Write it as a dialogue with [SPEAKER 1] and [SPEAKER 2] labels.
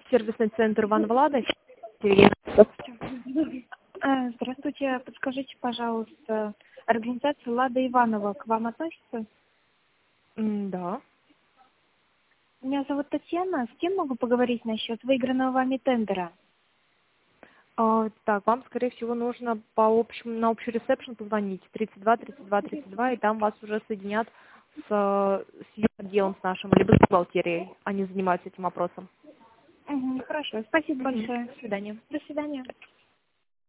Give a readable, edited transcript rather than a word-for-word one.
[SPEAKER 1] Сервисный центр Иван Влада.
[SPEAKER 2] Здравствуйте, подскажите, пожалуйста, организация Лада Иванова к вам относится?
[SPEAKER 1] Да.
[SPEAKER 2] Меня зовут Татьяна. С кем могу поговорить насчет выигранного вами тендера?
[SPEAKER 1] Так, вам, скорее всего, нужно на общий ресепшн позвонить 32 32 32, и там вас уже соединят с ее отделом, с нашим, либо с бухгалтерией. Они занимаются этим вопросом.
[SPEAKER 2] Хорошо, спасибо большое.
[SPEAKER 1] До свидания.
[SPEAKER 2] До свидания.